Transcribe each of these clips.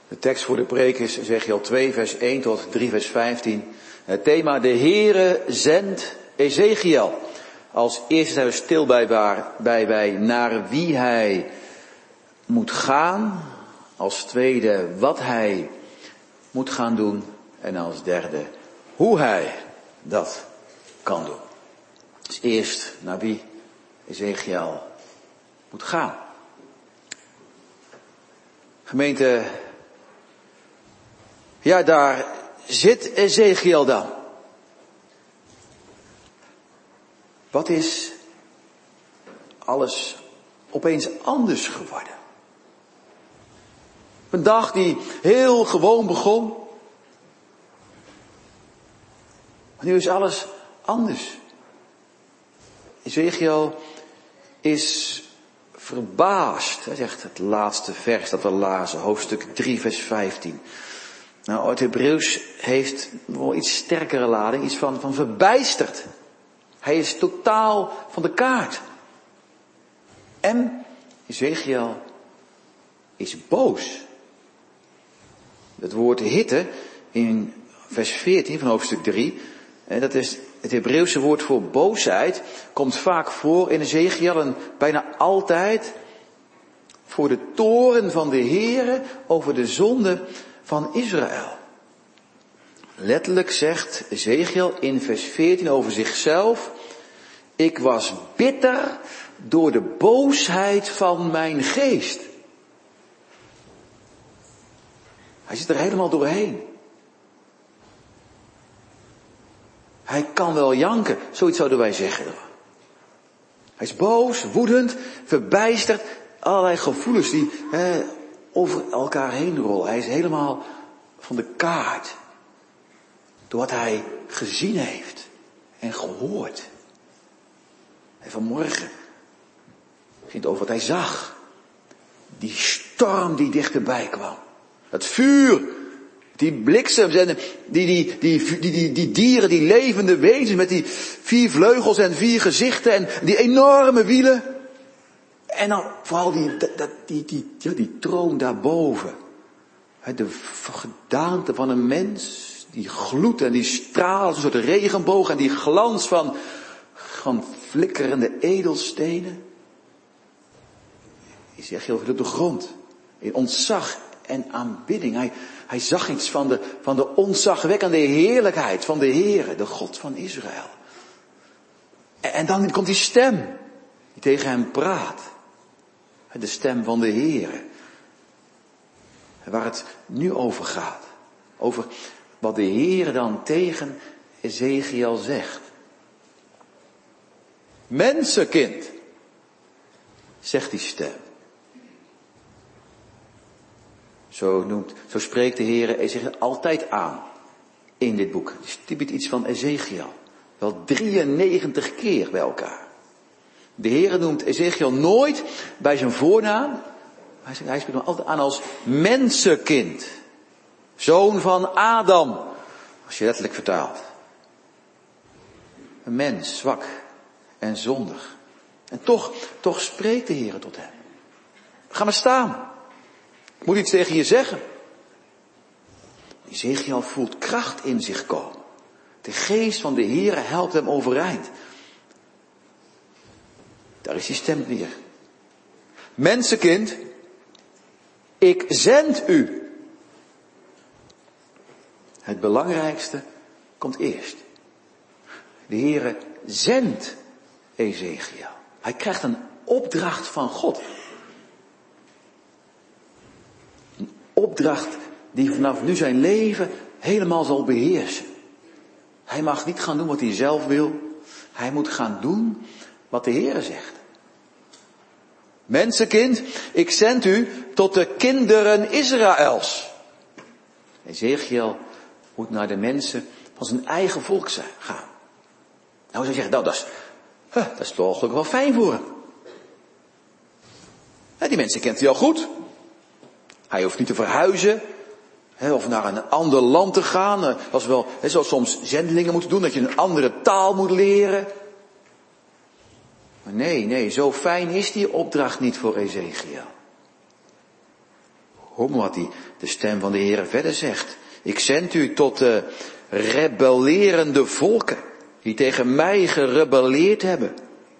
De tekst voor de preek is Ezechiel 2 vers 1 tot 3 vers 15. Het thema: de Heere zendt Ezechiel. Als eerste zijn we stil bij naar wie hij moet gaan. Als tweede wat hij moet gaan doen. En als derde hoe hij dat kan doen. Dus eerst naar wie Ezechiel moet gaan. Gemeente, ja, daar zit Ezechiel dan. Wat is alles opeens anders geworden? Een dag die heel gewoon begon. Maar nu is alles anders. Ezechiel is verbaasd. Hij zegt het laatste vers dat we lazen, hoofdstuk 3 vers 15. Nou, het Hebreeuws heeft wel iets sterkere lading, iets van verbijsterd. Hij is totaal van de kaart. En Ezechiel is boos. Het woord hitte in vers 14 van hoofdstuk 3, en dat is het Hebreeuwse woord voor boosheid, komt vaak voor in Ezechiel en bijna altijd voor de toorn van de Heere over de zonde van Israël. Letterlijk zegt Ezechiel in vers 14 over zichzelf: ik was bitter door de boosheid van mijn geest. Hij zit er helemaal doorheen. Hij kan wel janken, zoiets zouden wij zeggen. Hij is boos, woedend, verbijsterd, allerlei gevoelens die over elkaar heen rollen. Hij is helemaal van de kaart. Door wat hij gezien heeft en gehoord. En vanmorgen ging het over wat hij zag. Die storm die dichterbij kwam. Het vuur, die bliksems en die dieren, die levende wezens met die 4 vleugels en 4 gezichten en die enorme wielen. En dan vooral die troon daarboven. De gedaante van een mens, die gloed en die straalt, een soort regenboog en die glans van flikkerende edelstenen. Ezechiel viel op de grond in ontzag en aanbidding. Hij zag iets van de ontzagwekkende heerlijkheid van de Heere, de God van Israël. En dan komt die stem die tegen hem praat. De stem van de Heere. Waar het nu over gaat. Over wat de Heere dan tegen Ezechiel zegt. Mensenkind, zegt die stem. Zo spreekt de Heere Ezechiel altijd aan in dit boek. Dus die biedt iets van Ezechiel. Wel 93 keer bij elkaar. De Heere noemt Ezechiel nooit bij zijn voornaam. Hij spreekt hem altijd aan als mensenkind. Zoon van Adam. Als je letterlijk vertaalt. Een mens, zwak en zondig. En toch spreekt de Heere tot hem. Ga maar staan. Ik moet iets tegen je zeggen. Ezechiel voelt kracht in zich komen. De geest van de Heere helpt hem overeind. Daar is die stem weer. Mensenkind, ik zend u. Het belangrijkste komt eerst. De Heere zendt Ezechiel. Hij krijgt een opdracht van God. Een opdracht die vanaf nu zijn leven helemaal zal beheersen. Hij mag niet gaan doen wat hij zelf wil. Hij moet gaan doen wat de Heere zegt. Mensenkind, ik zend u tot de kinderen Israëls. Ezechiel moet naar de mensen van zijn eigen volk gaan. Nou, zou je zeggen, dat is toch wel fijn voor hem. Die mensen kent hij al goed. Hij hoeft niet te verhuizen. Of naar een ander land te gaan. Zoals soms zendelingen moeten doen, dat je een andere taal moet leren. Maar nee, zo fijn is die opdracht niet voor Ezechiel. Hoor maar wat de stem van de Heer verder zegt. Ik zend u tot de rebellerende volken die tegen mij gerebelleerd hebben.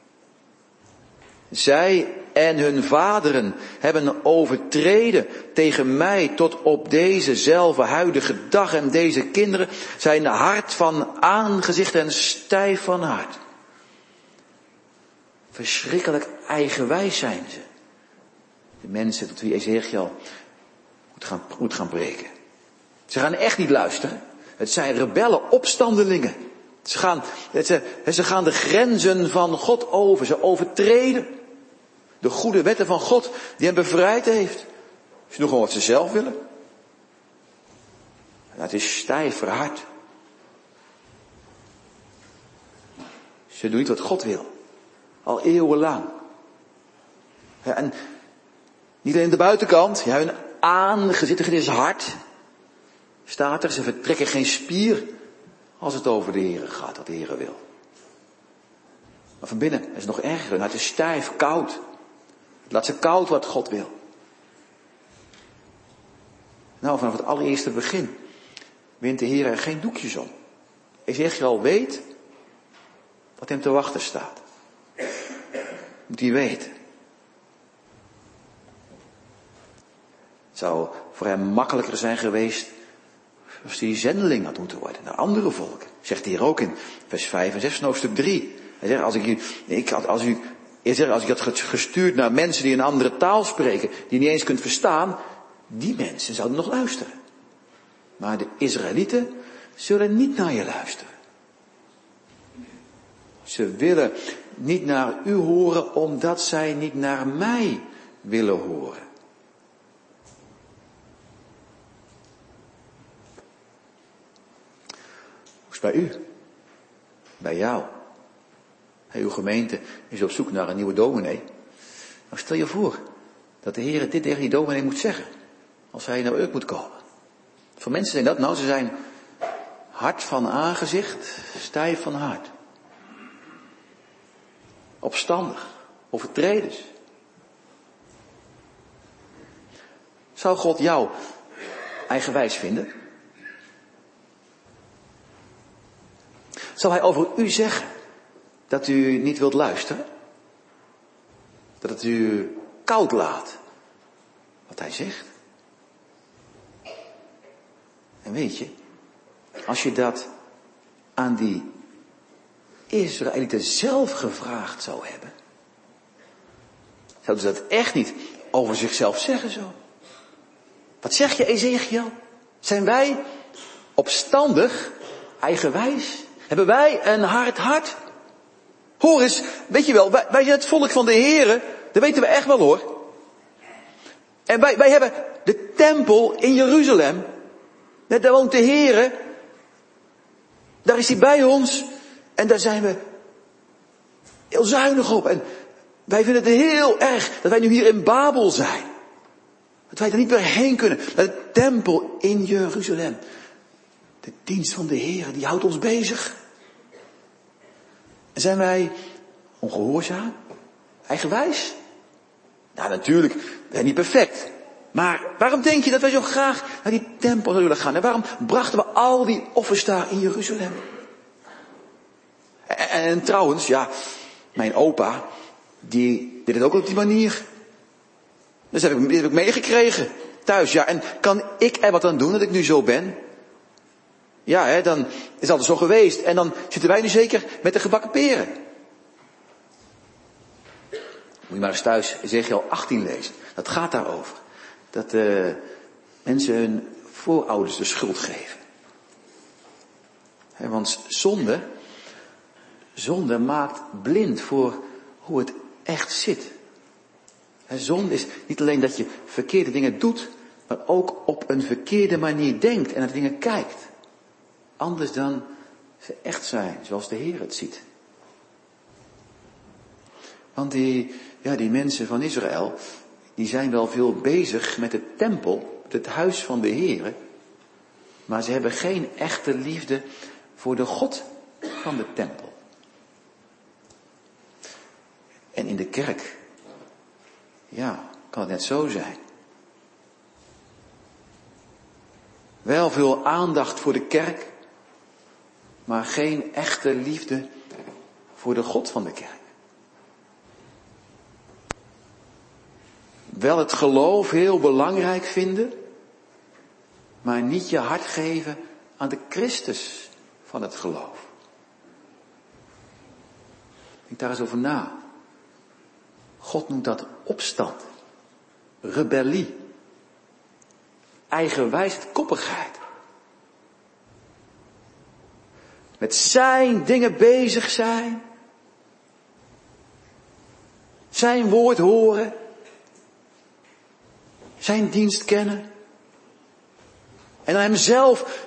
Zij en hun vaderen hebben overtreden tegen mij tot op dezezelfde huidige dag. En deze kinderen zijn hard van aangezicht en stijf van hart. Verschrikkelijk eigenwijs zijn ze. De mensen tot wie Ezechiel moet gaan preken. Ze gaan echt niet luisteren. Het zijn rebellen, opstandelingen. Ze gaan de grenzen van God over. Ze overtreden de goede wetten van God die hen bevrijd heeft. Ze doen gewoon wat ze zelf willen. En het is stijf verhard. Ze doen niet wat God wil. Al eeuwenlang. Ja, en niet alleen de buitenkant. Ja, hun aangezicht is hard. Staat er, ze vertrekken geen spier als het over de Heere gaat, wat de Heere wil. Maar van binnen is het nog erger. Nou, het is stijf, koud. Laat ze koud wat God wil. Nou, vanaf het allereerste begin wint de Heer er geen doekjes om. Ezechiel weet wat hem te wachten staat. Moet hij weten. Het zou voor hem makkelijker zijn geweest als hij zendeling had moeten worden naar andere volken. Zegt hij hier ook in vers 5 en 6 van hoofdstuk 3. Hij zegt, als ik had gestuurd naar mensen die een andere taal spreken, die je niet eens kunt verstaan, die mensen zouden nog luisteren. Maar de Israëlieten zullen niet naar je luisteren. Ze willen niet naar u horen, omdat zij niet naar mij willen horen. Hoe is het bij u? Bij jou? Uw gemeente is op zoek naar een nieuwe dominee. Nou, stel je voor dat de Heer dit tegen die dominee moet zeggen. Als hij naar Urk moet komen. Voor mensen zijn dat, nou, ze zijn hard van aangezicht, stijf van hart. Opstandig, overtreders. Zou God jou eigenwijs vinden? Zou hij over u zeggen dat u niet wilt luisteren? Dat het u koud laat wat hij zegt? En weet je, als je dat aan die Israëlieten zelf gevraagd zou hebben, zouden ze dat echt niet over zichzelf zeggen zo. Wat zeg je, Ezechiel? Zijn wij opstandig, eigenwijs? Hebben wij een hard hart? Hoor eens, weet je wel, wij zijn het volk van de Heere, dat weten we echt wel hoor. En wij hebben de tempel in Jeruzalem. Daar woont de Heere. Daar is hij bij ons. En daar zijn we heel zuinig op. En wij vinden het heel erg dat wij nu hier in Babel zijn. Dat wij er niet meer heen kunnen. De tempel in Jeruzalem. De dienst van de Heere, die houdt ons bezig. En zijn wij ongehoorzaam? Eigenwijs? Nou, natuurlijk, we zijn niet perfect. Maar waarom denk je dat wij zo graag naar die tempel willen gaan? En waarom brachten we al die offers daar in Jeruzalem? En trouwens, ja, mijn opa, die deed het ook op die manier. Dus dat heb ik meegekregen thuis. Ja, en kan ik er wat aan doen dat ik nu zo ben? Ja, hè, dan is het altijd zo geweest. En dan zitten wij nu zeker met de gebakken peren. Moet je maar eens thuis Ezechiel 18 lezen. Dat gaat daarover. Dat mensen hun voorouders de schuld geven. Want zonde maakt blind voor hoe het echt zit. Zonde is niet alleen dat je verkeerde dingen doet, maar ook op een verkeerde manier denkt en naar dingen kijkt. Anders dan ze echt zijn, zoals de Heer het ziet. Want die mensen van Israël, die zijn wel veel bezig met de tempel, het huis van de Heer. Maar ze hebben geen echte liefde voor de God van de tempel. En in de kerk, ja, kan het net zo zijn. Wel veel aandacht voor de kerk, maar geen echte liefde voor de God van de kerk. Wel het geloof heel belangrijk vinden, maar niet je hart geven aan de Christus van het geloof. Denk daar eens over na. God noemt dat opstand, rebellie, eigenwijsheid, koppigheid. Met zijn dingen bezig zijn, zijn woord horen, zijn dienst kennen. En dan hemzelf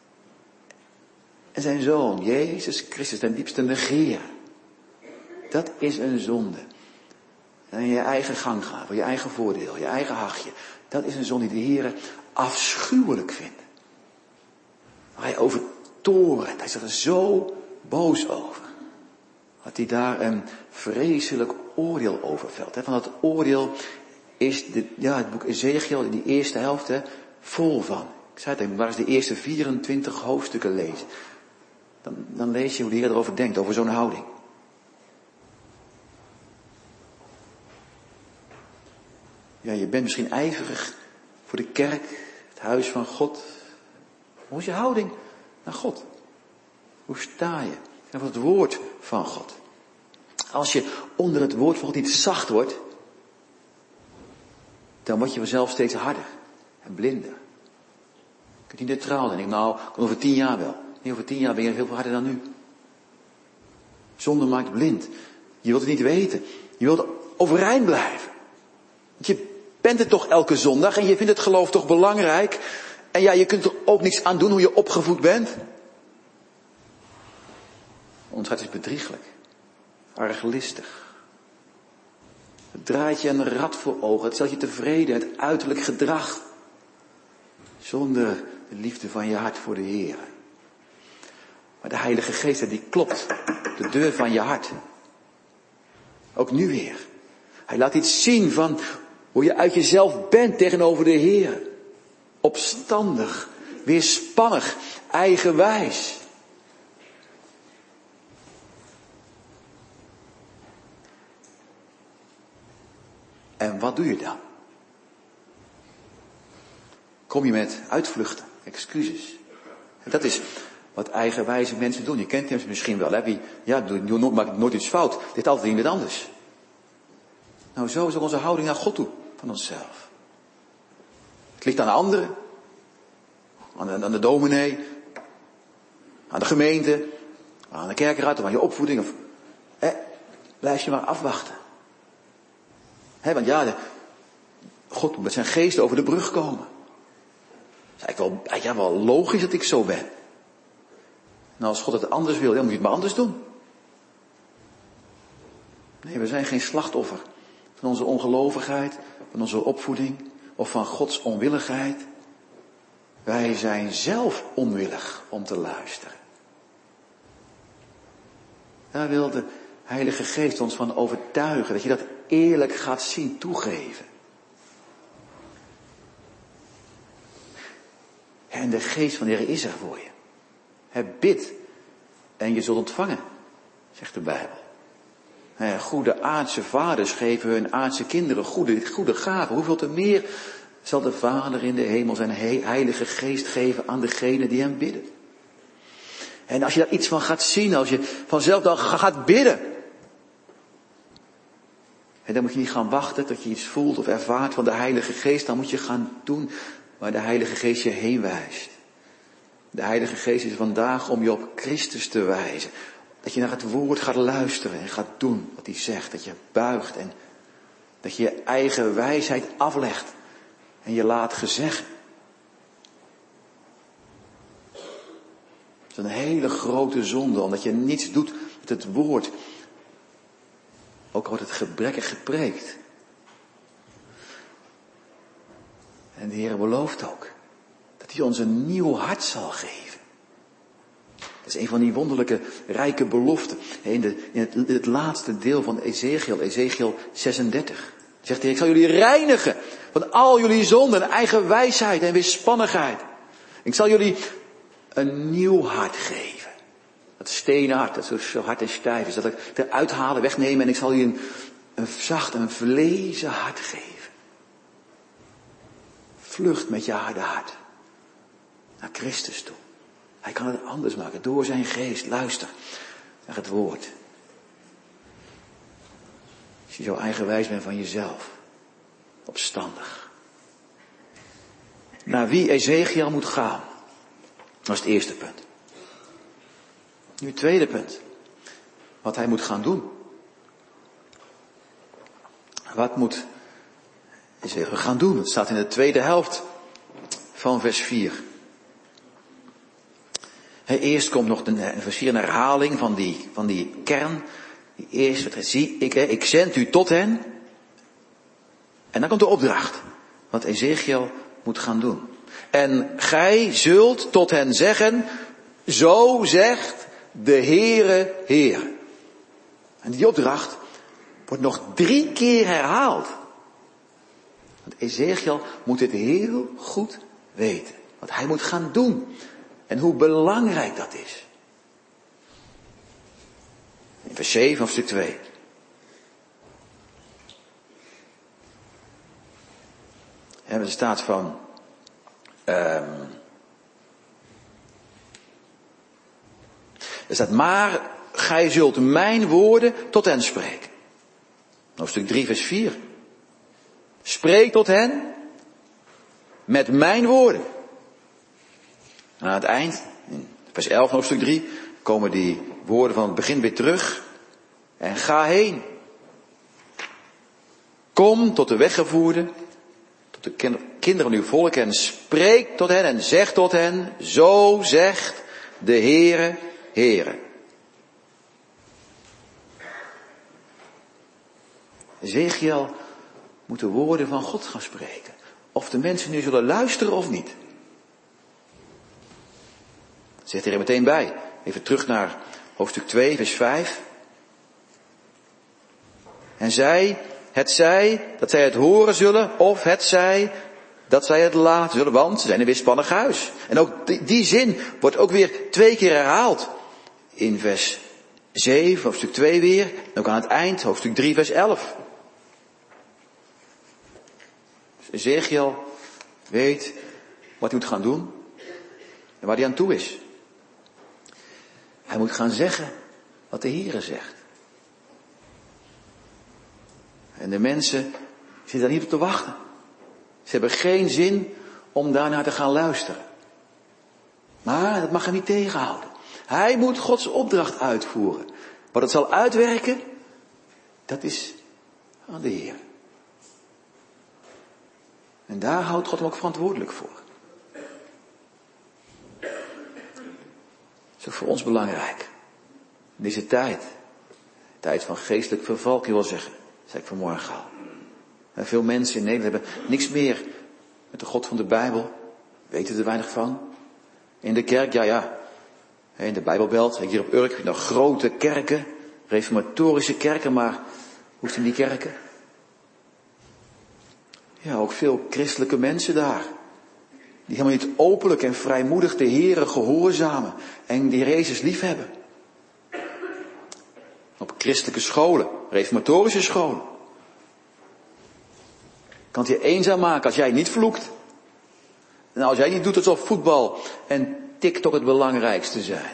en zijn zoon, Jezus Christus, ten diepste negeren. Dat is een zonde. En je eigen gang gaan, voor je eigen voordeel, je eigen hachje. Dat is een zonde die de Heer afschuwelijk vindt. Waar hij over torent, hij is er zo boos over. Dat hij daar een vreselijk oordeel over velt. Van dat oordeel is het boek Ezechiel in die eerste helft vol van. Ik zei het, maar eens de eerste 24 hoofdstukken lezen. Dan lees je hoe de Heer erover denkt, over zo'n houding. Ja, je bent misschien ijverig voor de kerk, het huis van God. Hoe is je houding naar God? Hoe sta je voor het woord van God? Als je onder het woord van God niet zacht wordt, dan word je vanzelf steeds harder en blinder. Je kunt niet neutraal zijn. Over 10 jaar wel. Nee, over 10 jaar ben je heel veel harder dan nu. Zonde maakt blind. Je wilt het niet weten. Je wilt overeind blijven. Want je bent het toch elke zondag en je vindt het geloof toch belangrijk. En ja, je kunt er ook niks aan doen hoe je opgevoed bent. Ons hart is bedrieglijk. Arglistig. Het draait je een rad voor ogen. Het stelt je tevreden. Het uiterlijk gedrag. Zonder de liefde van je hart voor de Heer. Maar de Heilige Geest, die klopt. De deur van je hart. Ook nu weer. Hij laat iets zien van hoe je uit jezelf bent tegenover de Heer. Opstandig. Weerspannig. Eigenwijs. En wat doe je dan? Kom je met uitvluchten, excuses. En dat is wat eigenwijze mensen doen. Je kent hem misschien wel. Hè? Maakt nooit iets fout. Dit altijd iemand anders. Nou, zo is ook onze houding naar God toe. Van onszelf. Het ligt aan de anderen. Aan de dominee. Aan de gemeente. Aan de kerkraad. Of aan je opvoeding. Blijf je maar afwachten. Want ja, God moet met zijn geest over de brug komen. Het is eigenlijk wel logisch dat ik zo ben. Nou, als God het anders wil, dan moet je het maar anders doen. Nee, we zijn geen slachtoffer van onze ongelovigheid, van onze opvoeding of van Gods onwilligheid. Wij zijn zelf onwillig om te luisteren. Daar wil de Heilige Geest ons van overtuigen, dat je dat eerlijk gaat zien toegeven. En de Geest van de Heer is er voor je. Bid en je zult ontvangen, zegt de Bijbel. Goede aardse vaders geven hun aardse kinderen goede gaven. Hoeveel te meer zal de Vader in de hemel zijn Heilige Geest geven aan degene die hem bidden. En als je daar iets van gaat zien, als je vanzelf dan gaat bidden. En dan moet je niet gaan wachten tot je iets voelt of ervaart van de Heilige Geest. Dan moet je gaan doen waar de Heilige Geest je heen wijst. De Heilige Geest is vandaag om je op Christus te wijzen. Dat je naar het woord gaat luisteren en gaat doen wat hij zegt. Dat je buigt en dat je je eigen wijsheid aflegt. En je laat gezeggen. Dat is een hele grote zonde, omdat je niets doet met het woord. Ook al wordt het gebrekkig gepreekt. En de Heer belooft ook dat hij ons een nieuw hart zal geven. Dat is een van die wonderlijke, rijke beloften. In het laatste deel van Ezechiel 36. Zegt hij, ik zal jullie reinigen van al jullie zonden, eigen wijsheid en weerspannigheid. Ik zal jullie een nieuw hart geven. Dat stenen hart, dat zo hard en stijf is. Dat ik eruit halen, wegnemen en ik zal jullie een zacht en vlezen hart geven. Vlucht met je harde hart naar Christus toe. Hij kan het anders maken door zijn geest. Luister naar het woord. Als je zo eigenwijs bent van jezelf. Opstandig. Naar wie Ezechiel moet gaan. Dat is het eerste punt. Nu het tweede punt. Wat hij moet gaan doen. Wat moet Ezechiel gaan doen? Het staat in de tweede helft van vers 4. Eerst komt nog vers 4 een herhaling van die kern. Die eerste, zie ik zend u tot hen. En dan komt de opdracht. Wat Ezechiel moet gaan doen. En gij zult tot hen zeggen, zo zegt de Heere Heer. En die opdracht wordt nog 3 keer herhaald. Want Ezechiel moet het heel goed weten. Wat hij moet gaan doen. En hoe belangrijk dat is. In vers 7 hoofdstuk 2. Er staat van... er staat, maar gij zult mijn woorden tot hen spreken. Hoofdstuk 3 vers 4. Spreek tot hen met mijn woorden. En aan het eind, in vers 11 hoofdstuk 3, komen die woorden van het begin weer terug. En ga heen. Kom tot de weggevoerde, tot de kinderen van uw volk en spreek tot hen en zeg tot hen, zo zegt de Heere, Heere. Ezechiel moet de woorden van God gaan spreken. Of de mensen nu zullen luisteren of niet. Zegt hij er meteen bij. Even terug naar hoofdstuk 2, vers 5. En het zij dat zij het horen zullen, of het zij dat zij het laten zullen, want ze zijn een weerspannig huis. En ook die zin wordt ook weer 2 keer herhaald. In vers 7, hoofdstuk 2 weer, en ook aan het eind, hoofdstuk 3, vers 11. Dus Ezechiel weet wat hij moet gaan doen en waar hij aan toe is. Hij moet gaan zeggen wat de Heere zegt. En de mensen zitten daar niet op te wachten. Ze hebben geen zin om daarnaar te gaan luisteren. Maar dat mag hem niet tegenhouden. Hij moet Gods opdracht uitvoeren. Wat het zal uitwerken, dat is aan de Heer. En daar houdt God hem ook verantwoordelijk voor. Dat is ook voor ons belangrijk. In deze tijd. Tijd van geestelijk verval, kun je wel zeggen. Dat zei ik vanmorgen al. En veel mensen in Nederland hebben niks meer met de God van de Bijbel. Weten er weinig van. In de kerk, ja. In de Bijbelbelt, hier op Urk, nog grote kerken. Reformatorische kerken, maar hoe is het in die kerken? Ja, ook veel christelijke mensen daar. Die helemaal niet openlijk en vrijmoedig de Heere gehoorzamen. En die Jezus lief hebben. Op christelijke scholen, reformatorische scholen. Kan het je eenzaam maken als jij niet vloekt. En als jij niet doet alsof voetbal en TikTok het belangrijkste zijn.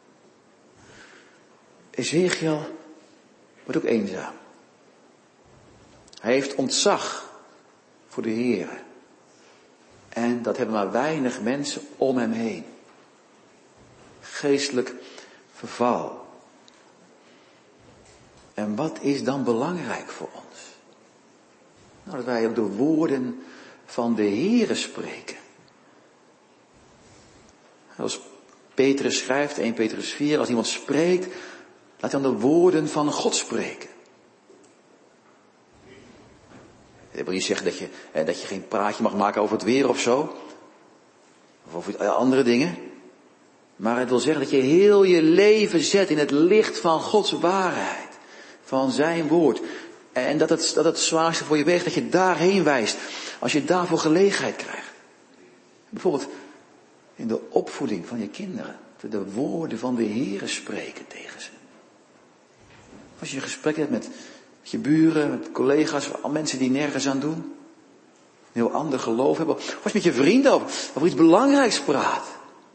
Ezechiel wordt ook eenzaam. Hij heeft ontzag voor de Heere. En dat hebben maar weinig mensen om hem heen. Geestelijk verval. En wat is dan belangrijk voor ons? Nou, dat wij op de woorden van de Heere spreken. Als Petrus schrijft, 1 Petrus 4, als iemand spreekt, laat hij dan de woorden van God spreken. Dat wil niet zeggen dat je geen praatje mag maken over het weer of zo. Of over andere dingen. Maar het wil zeggen dat je heel je leven zet in het licht van Gods waarheid. Van zijn woord. En dat het zwaarste voor je weegt, dat je daarheen wijst. Als je daarvoor gelegenheid krijgt. Bijvoorbeeld In de opvoeding van je kinderen. De woorden van de Heere spreken tegen ze. Als je een gesprek hebt met je buren, met collega's, al mensen die nergens aan doen. Een heel ander geloof hebben. Of als je met je vrienden over iets belangrijks praat.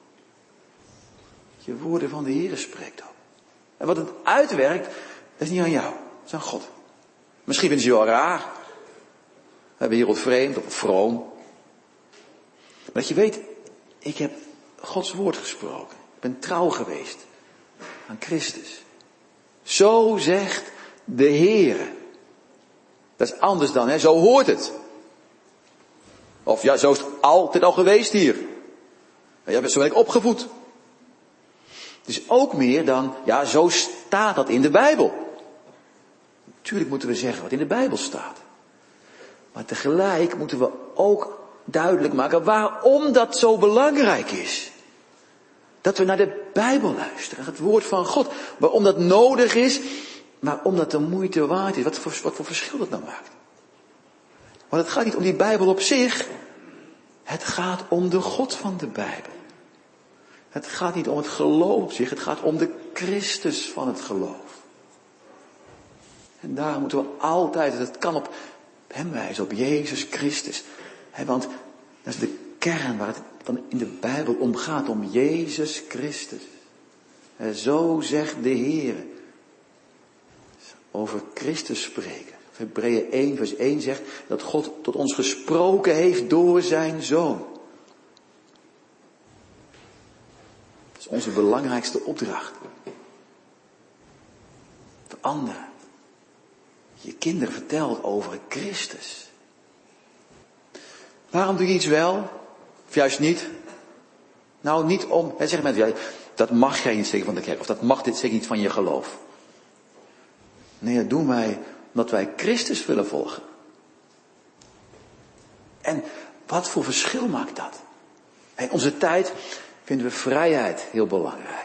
Je woorden van de Heere spreekt ook. En wat het uitwerkt, dat is niet aan jou. Dat is aan God. Misschien vinden ze je wel raar. Wereldvreemd of vroom. Maar dat je weet, ik heb Gods woord gesproken. Ik ben trouw geweest aan Christus. Zo zegt de Heere. Dat is anders dan, zo hoort het. Of ja, zo is het altijd al geweest hier. Ja, zo ben ik opgevoed. Het is ook meer dan, ja, zo staat dat in de Bijbel. Natuurlijk moeten we zeggen wat in de Bijbel staat. Maar tegelijk moeten we ook duidelijk maken waarom dat zo belangrijk is. Dat we naar de Bijbel luisteren, het woord van God. Waarom dat nodig is, waarom dat de moeite waard is. Wat voor verschil dat nou maakt. Want het gaat niet om die Bijbel op zich. Het gaat om de God van de Bijbel. Het gaat niet om het geloof op zich, het gaat om de Christus van het geloof. En daarom moeten we altijd, het kan op hem wijzen, op Jezus Christus. Want dat is de kern waar het dan in de Bijbel om gaat, om Jezus Christus. Zo zegt de Heer. Over Christus spreken. Hebreeën 1 vers 1 zegt dat God tot ons gesproken heeft door zijn Zoon. Dat is onze belangrijkste opdracht. De anderen. Je kinderen vertelt over Christus. Waarom doe je iets wel? Of juist niet? Nou, niet om, zeg mensen, dat mag jij niet zeggen van de kerk. Of dat mag dit zeker niet van je geloof. Nee, dat doen wij omdat wij Christus willen volgen. En wat voor verschil maakt dat? In onze tijd vinden we vrijheid heel belangrijk.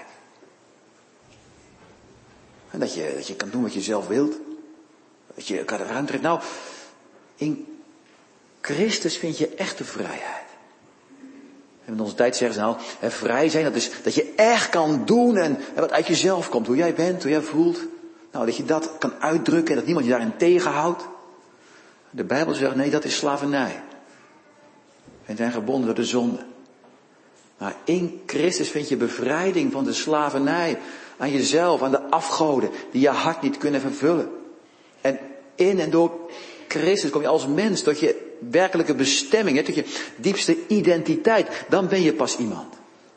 En dat je kan doen wat je zelf wilt. Dat je elkaar de ruimte geeft. Nou, in Christus vind je echte vrijheid. En in onze tijd zeggen ze nou, vrij zijn, dat is dat je echt kan doen en wat uit jezelf komt. Hoe jij bent, hoe jij voelt. Nou, dat je dat kan uitdrukken en dat niemand je daarin tegenhoudt. De Bijbel zegt, nee, dat is slavernij. En zijn gebonden door de zonde. Maar in Christus vind je bevrijding van de slavernij aan jezelf, aan de afgoden die je hart niet kunnen vervullen. En in en door Christus kom je als mens tot je werkelijke bestemming, tot je diepste identiteit. Dan ben je pas iemand.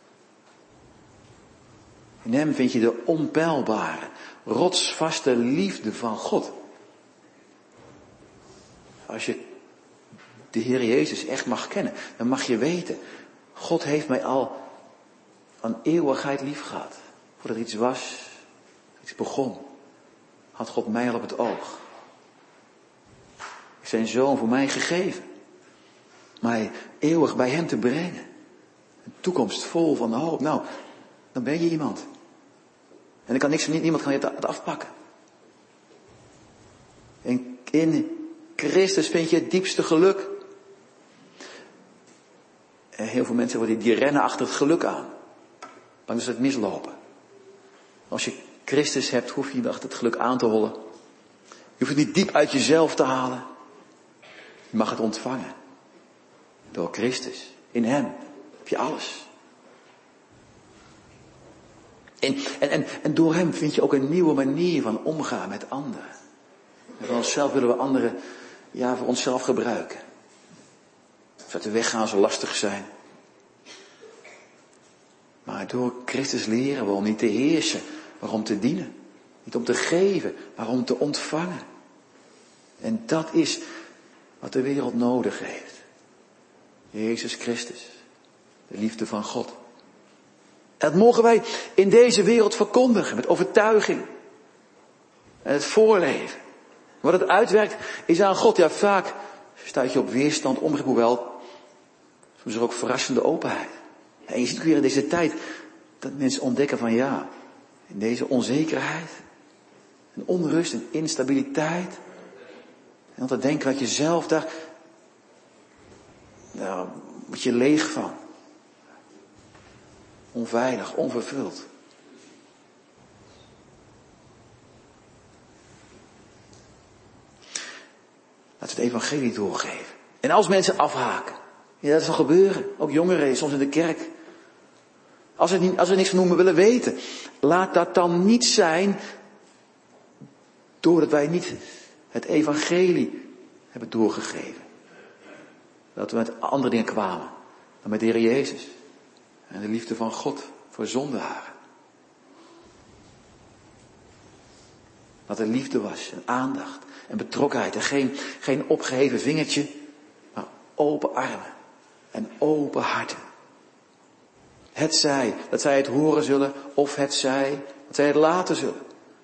In hem vind je de onpeilbare, rotsvaste liefde van God. Als je de Heer Jezus echt mag kennen, dan mag je weten, God heeft mij al aan eeuwigheid lief gehad. Voordat er iets was, iets begon, had God mij al op het oog. Zijn Zoon voor mij gegeven. Mij eeuwig bij hem te brengen. Een toekomst vol van hoop. Nou, dan ben je iemand. En dan kan niemand kan je het afpakken. En in Christus vind je het diepste geluk. En heel veel mensen die rennen achter het geluk aan. Bang dat ze het mislopen. Als je Christus hebt, hoef je niet achter het geluk aan te hollen. Je hoeft het niet diep uit jezelf te halen. Je mag het ontvangen. Door Christus. In hem heb je alles. En door hem vind je ook een nieuwe manier van omgaan met anderen. En van onszelf willen we anderen voor onszelf gebruiken. Of uit de weg gaan ze lastig zijn. Maar door Christus leren we om niet te heersen, maar om te dienen. Niet om te geven, maar om te ontvangen. En dat is wat de wereld nodig heeft. Jezus Christus. De liefde van God. En dat mogen wij in deze wereld verkondigen met overtuiging. En het voorleven. Wat het uitwerkt is aan God. Ja, vaak stuit je op weerstand, omgekeerd, hoewel soms er ook verrassende openheid. En je ziet ook weer in deze tijd dat mensen ontdekken van in deze onzekerheid, en onrust en instabiliteit. En altijd denken dat je zelf daar word je leeg van. onveilig, onvervuld. Laten we het evangelie doorgeven. En als mensen afhaken, ja, dat zal gebeuren, ook jongeren, soms in de kerk. Als we niks van willen weten, laat dat dan niet zijn doordat wij niet het evangelie hebben doorgegeven. Dat we met andere dingen kwamen dan met de Heer Jezus. En de liefde van God voor zondaren. Dat er liefde was en aandacht en betrokkenheid. En geen opgeheven vingertje, maar open armen en open harten. Het zij dat zij het horen zullen, of het zij dat zij het laten zullen.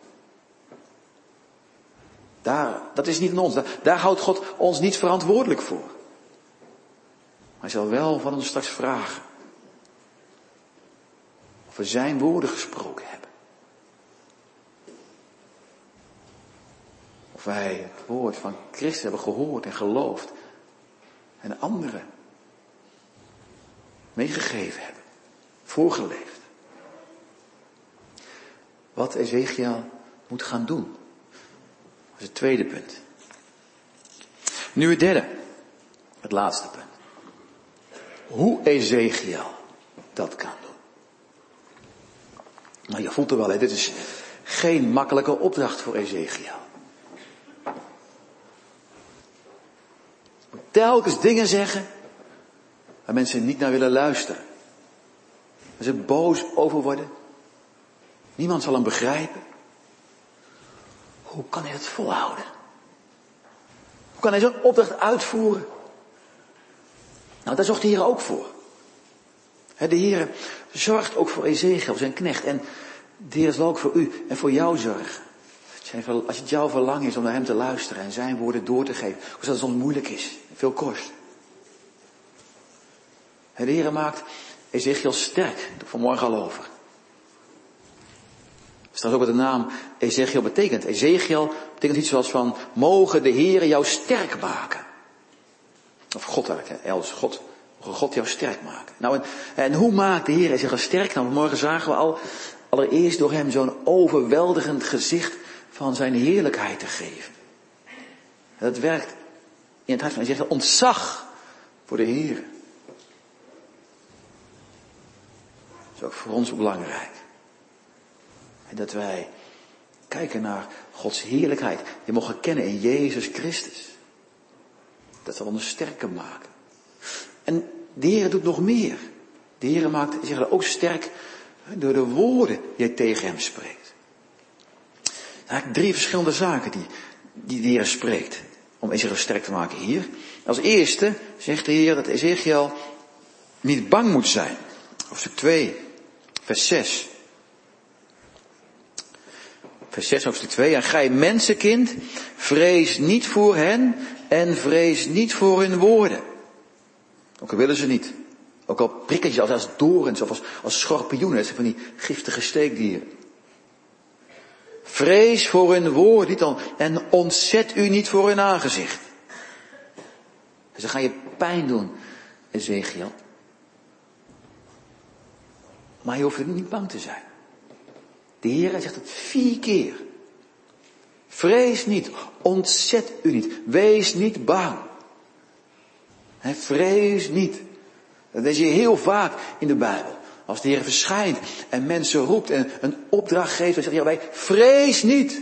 Dat is niet aan ons. Daar houdt God ons niet verantwoordelijk voor. Hij zal wel van ons straks vragen of we zijn woorden gesproken hebben. Of wij het woord van Christus hebben gehoord en geloofd en anderen meegegeven hebben, voorgeleefd. Wat Ezechiel moet gaan doen. Dat is het tweede punt. Nu het derde, het laatste punt. Hoe Ezechiel dat kan doen. Nou, je voelt er wel, hè? Dit is geen makkelijke opdracht voor Ezechiel. Telkens dingen zeggen waar mensen niet naar willen luisteren. Waar ze boos over worden. Niemand zal hem begrijpen. Hoe kan hij het volhouden? Hoe kan hij zo'n opdracht uitvoeren? Nou, daar zorgt de Heer ook voor. De Heer zorgt ook voor Ezechiel, zijn knecht. En de Heer zal ook voor u en voor jou zorgen. Als het jouw verlangen is om naar hem te luisteren en zijn woorden door te geven. Als dat soms moeilijk is, veel kost. De Heer maakt Ezechiel sterk. Daar heb ik vanmorgen al over. Er staat ook wat de naam Ezechiel betekent. Ezechiel betekent iets zoals van, mogen de Heer jou sterk maken. Of God eigenlijk, Els, God. Mogen God jou sterk maken. Nou, en hoe maakt de Heer Ezechiel sterk? Nou, vanmorgen zagen we al, allereerst door hem zo'n overweldigend gezicht van zijn heerlijkheid te geven. En dat werkt in het hart van Ezechiel ontzag voor de Heer. Dat is ook voor ons belangrijk. En dat wij kijken naar Gods heerlijkheid. Die mogen kennen in Jezus Christus. Dat zal ons sterker maken. En de Heer doet nog meer. De Heer maakt zich ook sterk door de woorden die hij tegen hem spreekt. Er zijn eigenlijk 3 verschillende zaken die de Heer spreekt. Om Ezechiel sterk te maken hier. Als eerste zegt de Heer dat Ezechiel niet bang moet zijn. Hoofdstuk 2, vers 6. Vers 6, hoofdstuk 2. En gij mensenkind, vrees niet voor hen en vrees niet voor hun woorden. Ook al willen ze niet. Ook al prikken ze als dorens of als schorpioenen. Dat zijn van die giftige steekdieren. Vrees voor hun woord niet dan, en ontzet u niet voor hun aangezicht. Ze gaan je pijn doen, Ezechiel. Maar je hoeft er niet bang te zijn. De Heer zegt het 4 keer. Vrees niet, ontzet u niet, wees niet bang. Vrees niet. Dat lees je heel vaak in de Bijbel. Als de Heer verschijnt en mensen roept en een opdracht geeft, dan zegt hij erbij, vrees niet.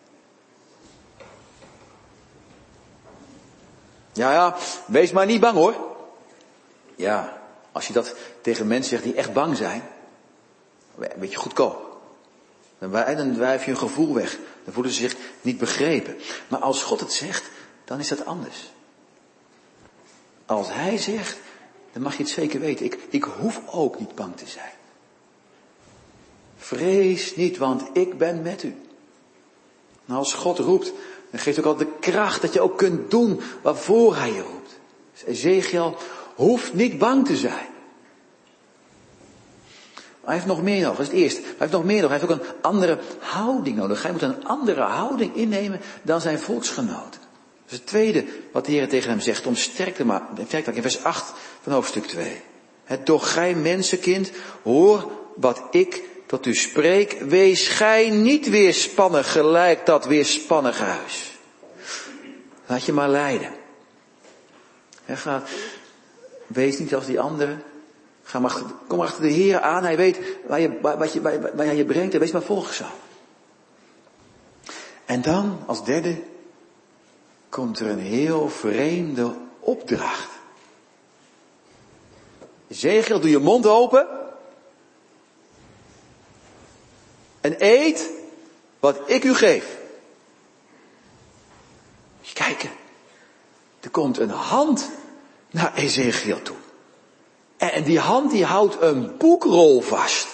Ja, wees maar niet bang hoor. Ja, als je dat tegen mensen zegt die echt bang zijn, een beetje goedkoop. Dan wijf je een gevoel weg. Dan voelen ze zich niet begrepen. Maar als God het zegt, dan is dat anders. Als Hij zegt, dan mag je het zeker weten. Ik hoef ook niet bang te zijn. Vrees niet, want ik ben met u. Nou, als God roept, dan geeft ook al de kracht dat je ook kunt doen waarvoor Hij je roept. Dus Ezechiel hoeft niet bang te zijn. Maar hij heeft nog meer nodig, dat is het eerste. Hij heeft nog meer nodig, hij heeft ook een andere houding nodig. Hij moet een andere houding innemen dan zijn volksgenoten. Dat is het tweede wat de Heer tegen hem zegt, om sterk te maken in vers 8 van hoofdstuk 2. Doch gij mensenkind, hoor wat ik tot u spreek, wees gij niet weerspannig gelijk dat weerspannige huis. Laat je maar leiden. Wees niet als die anderen. Kom achter de Heer aan. Hij weet waar hij je brengt. En wees maar volgzaam. En dan, als derde, komt er een heel vreemde opdracht. Ezechiel, doe je mond open. En eet wat ik u geef. Moet je kijken. Er komt een hand naar Ezechiel toe. En die hand die houdt een boekrol vast.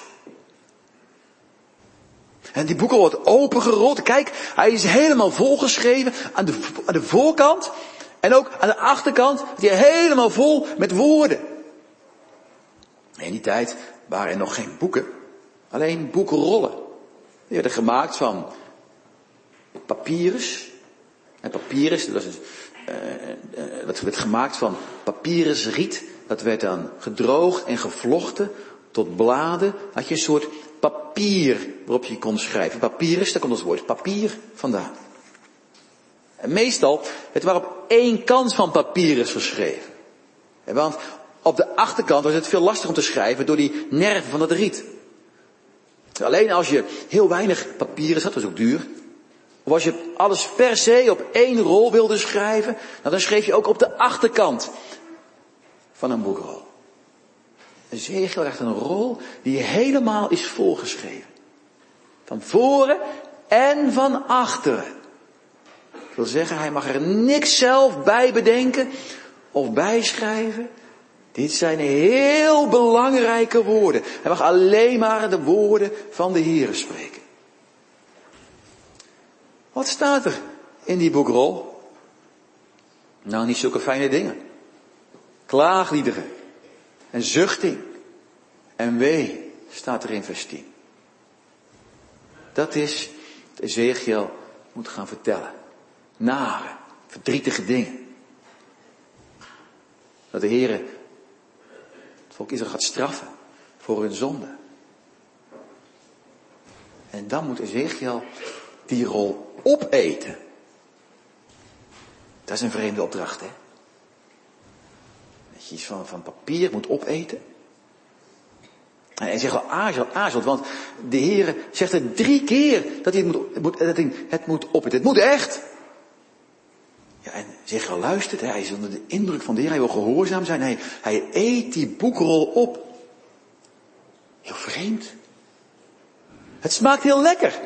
En die boekrol wordt opengerold. Kijk, hij is helemaal volgeschreven aan de voorkant. En ook aan de achterkant. Die helemaal vol met woorden. In die tijd waren er nog geen boeken. Alleen boekrollen. Die werden gemaakt van papyrus. En papyrus, dat werd gemaakt van papyrusriet. Dat werd dan gedroogd en gevlochten tot bladen. Had je een soort papier waarop je kon schrijven. Papyrus, daar komt het woord papier vandaan. En meestal, het waren op één kant van papyrus geschreven. Want op de achterkant was het veel lastiger om te schrijven door die nerven van het riet. Alleen als je heel weinig papyrus had, dat was ook duur. Of als je alles per se op één rol wilde schrijven, dan schreef je ook op de achterkant van een boekrol. Ezechiel krijgt een rol die helemaal is volgeschreven. Van voren en van achteren. Dat wil zeggen, hij mag er niks zelf bij bedenken of bijschrijven. Dit zijn heel belangrijke woorden. Hij mag alleen maar de woorden van de Heere spreken. Wat staat er in die boekrol? Nou, niet zulke fijne dingen. Klaagliederen en zuchting en wee staat er in vers 10. Dat is wat Ezechiel moet gaan vertellen. Nare, verdrietige dingen. Dat de Heere het volk Israël gaat straffen voor hun zonde. En dan moet Ezechiel die rol opeten. Dat is een vreemde opdracht, hè? Dat je iets van papier moet opeten. En Ezechiel aarzelt, want de Heere zegt er 3 keer dat hij het moet opeten. Het moet echt. Ja, en Ezechiel luistert, hij is onder de indruk van de Heer, hij wil gehoorzaam zijn. Hij eet die boekrol op. Heel vreemd. Het smaakt heel lekker.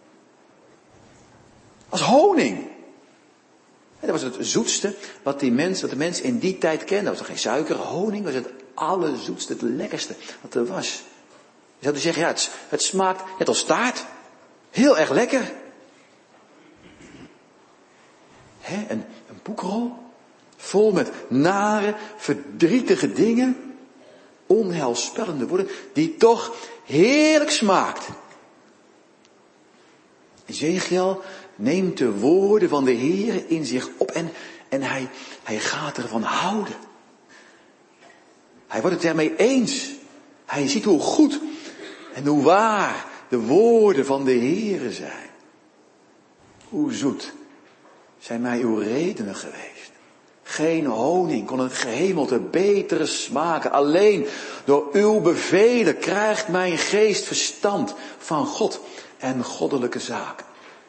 Als honing. En dat was het zoetste wat de mensen in die tijd kenden. Dat was nog geen suiker, honing was het allerzoetste, het lekkerste wat er was. Je zou dus zeggen, ja, het smaakt net als taart. Heel erg lekker. Een boekrol vol met nare, verdrietige dingen, onheilspellende woorden, die toch heerlijk smaakt. Ezechiel neemt de woorden van de Heer in zich op en hij gaat ervan houden. Hij wordt het ermee eens. Hij ziet hoe goed en hoe waar de woorden van de Heer zijn. Hoe zoet zijn mij uw redenen geweest. Geen honing kon het gehemelte betere smaken. Alleen door uw bevelen krijgt mijn geest verstand van God en goddelijke zaken.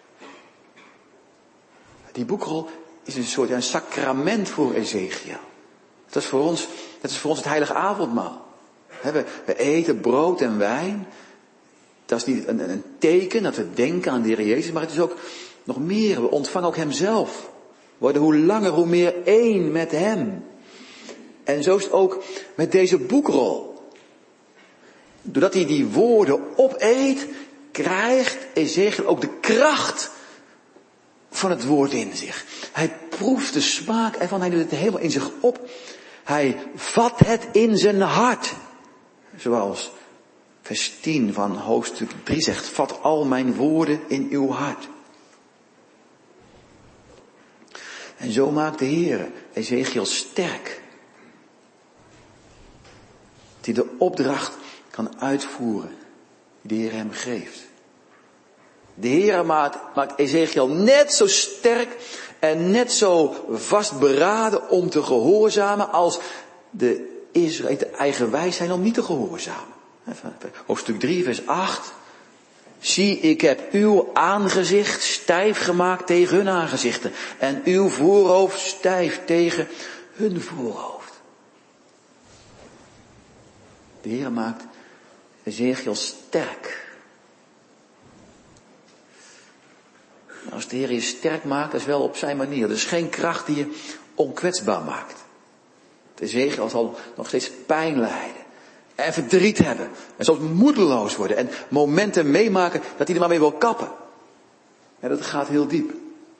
Die boekrol is een soort een sacrament voor Ezechiel. Dat is voor ons het heilige avondmaal. We eten brood en wijn. Dat is niet een teken dat we denken aan de Heer Jezus, maar het is ook nog meer. We ontvangen ook Hemzelf. We worden hoe langer hoe meer één met Hem. En zo is het ook met deze boekrol. Doordat hij die woorden opeet, krijgt Ezechiel ook de kracht van het woord in zich. Hij proeft de smaak ervan, hij doet het helemaal in zich op. Hij vat het in zijn hart. Zoals vers 10 van hoofdstuk 3 zegt, vat al mijn woorden in uw hart. En zo maakt de Heer Ezechiel sterk. Die de opdracht kan uitvoeren die de Heer hem geeft. De Heer maakt Ezekiel net zo sterk en net zo vastberaden om te gehoorzamen als de Israëlieten eigenwijs zijn om niet te gehoorzamen. Hoofdstuk 3 vers 8. Zie, ik heb uw aangezicht stijf gemaakt tegen hun aangezichten en uw voorhoofd stijf tegen hun voorhoofd. De Heer maakt Ezekiel sterk. Als de Heer je sterk maakt, dat is wel op zijn manier. Er is geen kracht die je onkwetsbaar maakt. Ezekiel zal nog steeds pijn lijden. En verdriet hebben. En soms moedeloos worden. En momenten meemaken dat hij er maar mee wil kappen. En dat gaat heel diep.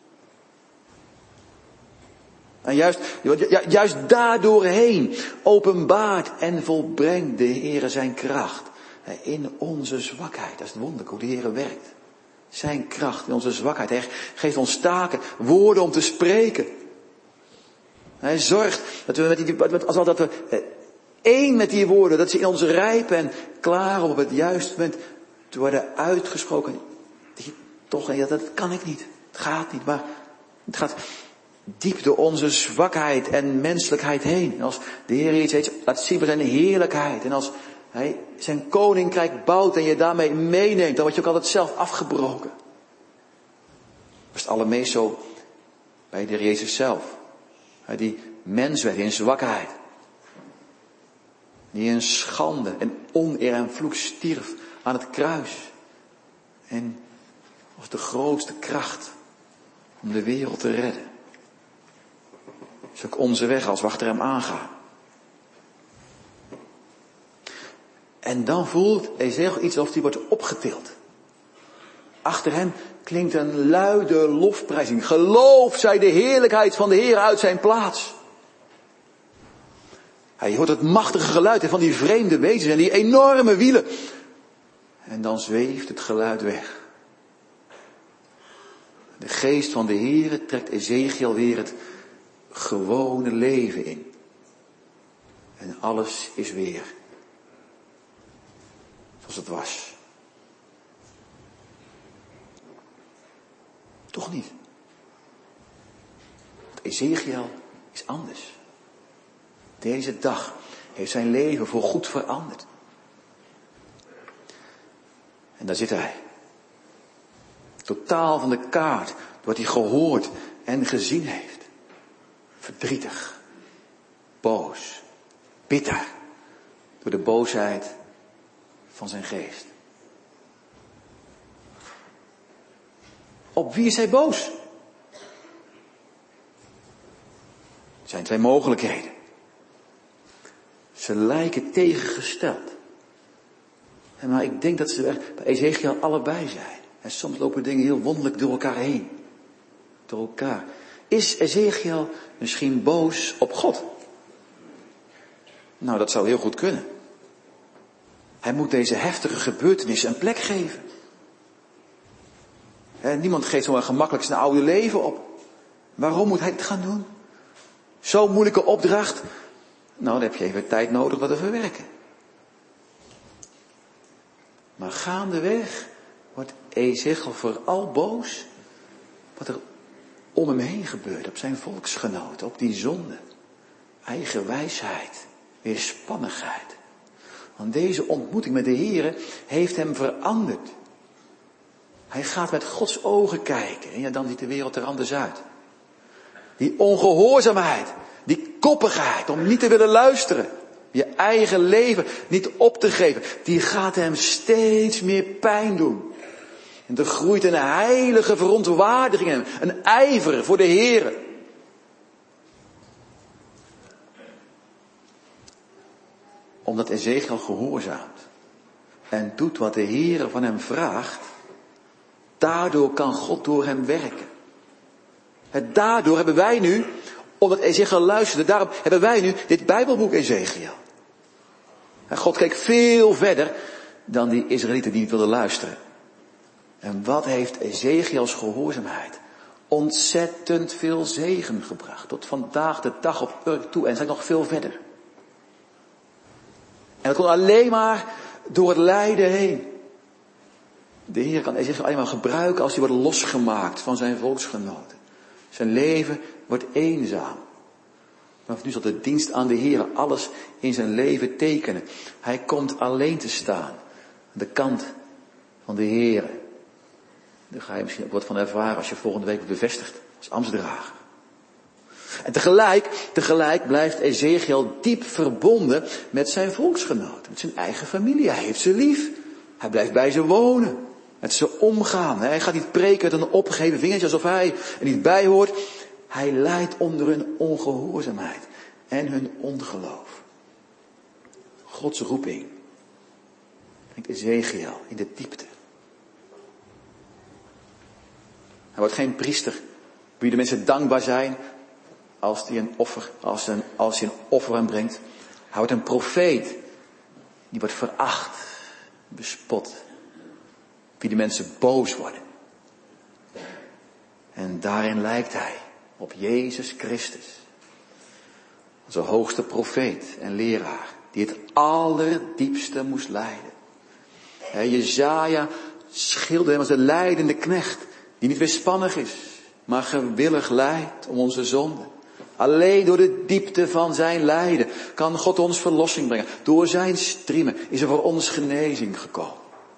En juist daardoorheen openbaart en volbrengt de Heer zijn kracht. In onze zwakheid. Dat is het wonderlijk hoe de Heer werkt. Zijn kracht in onze zwakheid. Hij geeft ons taken, woorden om te spreken. Hij zorgt dat we één met die woorden, dat ze in ons rijpen en klaar om op het juiste moment te worden uitgesproken. Dat kan ik niet. Het gaat niet, maar het gaat diep door onze zwakheid en menselijkheid heen. En als de Heer iets laat zien van zijn heerlijkheid. En als hij zijn koninkrijk bouwt en je daarmee meeneemt, dan word je ook altijd zelf afgebroken. Dat is het allermeest zo bij de Heer Jezus zelf. Die mens werd in zwakheid. Die in schande en oneer en vloek stierf aan het kruis. En was de grootste kracht om de wereld te redden. Dat is ook onze weg als we achter hem aangaan. En dan voelt Ezekiel iets alsof hij wordt opgetild. Achter hem klinkt een luide lofprijzing. Geloof zij de heerlijkheid van de Heer uit zijn plaats. Hij hoort het machtige geluid van die vreemde wezens en die enorme wielen. En dan zweeft het geluid weg. De geest van de Heer trekt Ezekiel weer het gewone leven in. En alles is weer zoals het was. Toch niet. Want Ezekiel is anders. Deze dag heeft zijn leven voorgoed veranderd. En daar zit hij. Totaal van de kaart door wat hij gehoord en gezien heeft. Verdrietig. Boos. Bitter. Door de boosheid van zijn geest. Op wie is hij boos? Er zijn twee mogelijkheden. Ze lijken tegengesteld. Maar ik denk dat ze bij Ezekiel allebei zijn. En soms lopen dingen heel wonderlijk door elkaar heen. Door elkaar. Is Ezekiel misschien boos op God? Nou, dat zou heel goed kunnen. Hij moet deze heftige gebeurtenissen een plek geven. Niemand geeft zomaar gemakkelijk zijn oude leven op. Waarom moet hij het gaan doen? Zo'n moeilijke opdracht. Nou, dan heb je even tijd nodig wat te verwerken. Maar gaandeweg wordt Ezekiel vooral boos wat er om hem heen gebeurt, op zijn volksgenoten, op die zonde. Eigen wijsheid, weerspannigheid. Want deze ontmoeting met de Heere heeft hem veranderd. Hij gaat met Gods ogen kijken en ja, dan ziet de wereld er anders uit. Die ongehoorzaamheid, die koppigheid om niet te willen luisteren, je eigen leven niet op te geven, die gaat hem steeds meer pijn doen. En er groeit een heilige verontwaardiging in hem, een ijver voor de Heere. Omdat Ezekiel gehoorzaamt en doet wat de Heere van hem vraagt, daardoor kan God door hem werken. En daardoor hebben wij nu, omdat Ezekiel luisterde, daarom hebben wij nu dit Bijbelboek Ezekiel. En God keek veel verder dan die Israëlieten die niet wilden luisteren. En wat heeft Ezekiels gehoorzaamheid ontzettend veel zegen gebracht. Tot vandaag de dag op Urk toe en zijn nog veel verder. En dat kon alleen maar door het lijden heen. De Heer kan Ezechiel alleen maar gebruiken als hij wordt losgemaakt van zijn volksgenoten. Zijn leven wordt eenzaam. Vanaf nu zal de dienst aan de Heer alles in zijn leven tekenen. Hij komt alleen te staan aan de kant van de Heer. Daar ga je misschien ook wat van ervaren als je volgende week wordt bevestigd als ambtsdrager. En tegelijk blijft Ezechiel diep verbonden met zijn volksgenoten, met zijn eigen familie. Hij heeft ze lief. Hij blijft bij ze wonen, met ze omgaan. Hij gaat niet preken met een opgeheven vingertje alsof hij er niet bij hoort. Hij lijdt onder hun ongehoorzaamheid en hun ongeloof. Gods roeping brengt Ezechiel in de diepte. Hij wordt geen priester wie de mensen dankbaar zijn als hij een offer aanbrengt. Hij wordt een profeet die wordt veracht, bespot, wie de mensen boos worden. En daarin lijkt hij op Jezus Christus, onze hoogste profeet en leraar, die het allerdiepste moest lijden. Jesaja schilderde hem als een lijdende knecht, die niet weerspannig is, maar gewillig lijdt om onze zonden. Alleen door de diepte van zijn lijden kan God ons verlossing brengen. Door zijn striemen is er voor ons genezing gekomen.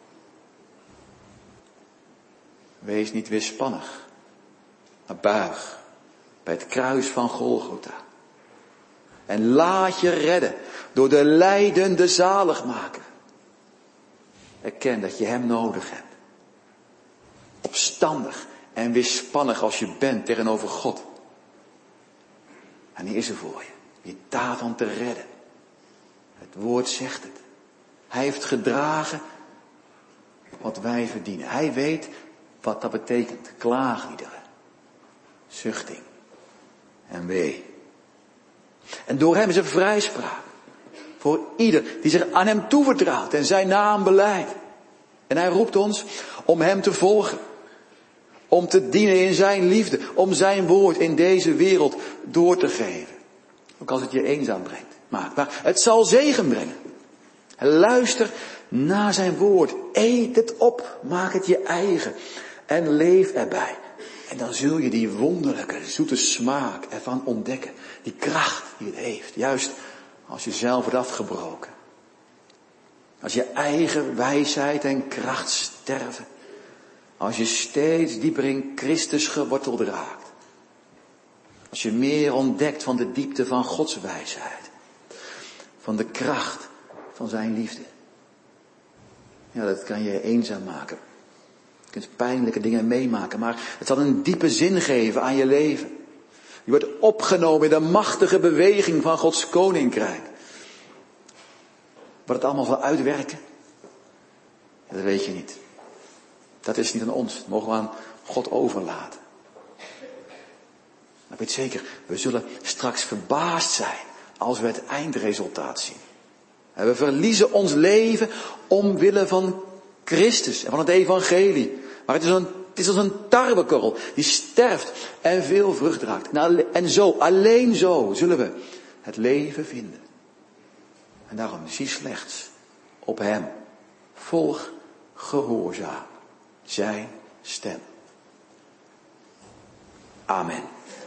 Wees niet weerspannig, maar buig bij het kruis van Golgotha. En laat je redden door de lijdende zaligmaker. Erken dat je hem nodig hebt. Opstandig en weerspannig als je bent tegenover God. En hij is er voor je. Je daarvan te redden. Het woord zegt het. Hij heeft gedragen wat wij verdienen. Hij weet wat dat betekent. Klaagliederen. Zuchting. En wee. En door hem is er vrijspraak. Voor ieder die zich aan hem toevertrouwt en zijn naam belijdt. En hij roept ons om hem te volgen. Om te dienen in zijn liefde. Om zijn woord in deze wereld door te geven. Ook als het je eenzaam maakt. Maar het zal zegen brengen. Luister naar zijn woord. Eet het op. Maak het je eigen. En leef erbij. En dan zul je die wonderlijke, zoete smaak ervan ontdekken. Die kracht die het heeft. Juist als je zelf wordt afgebroken. Als je eigen wijsheid en kracht sterven. Als je steeds dieper in Christus geworteld raakt. Als je meer ontdekt van de diepte van Gods wijsheid. Van de kracht van zijn liefde. Ja, dat kan je eenzaam maken. Je kunt pijnlijke dingen meemaken, maar het zal een diepe zin geven aan je leven. Je wordt opgenomen in de machtige beweging van Gods koninkrijk. Wat het allemaal zal uitwerken, dat weet je niet. Dat is niet aan ons. Dat mogen we aan God overlaten. Maar weet zeker, we zullen straks verbaasd zijn als we het eindresultaat zien. En we verliezen ons leven omwille van Christus en van het evangelie. Maar het is als een tarwekorrel die sterft en veel vrucht draagt. En zo, alleen zo zullen we het leven vinden. En daarom zie slechts op hem. Volg gehoorzaam zijn stem. Amen.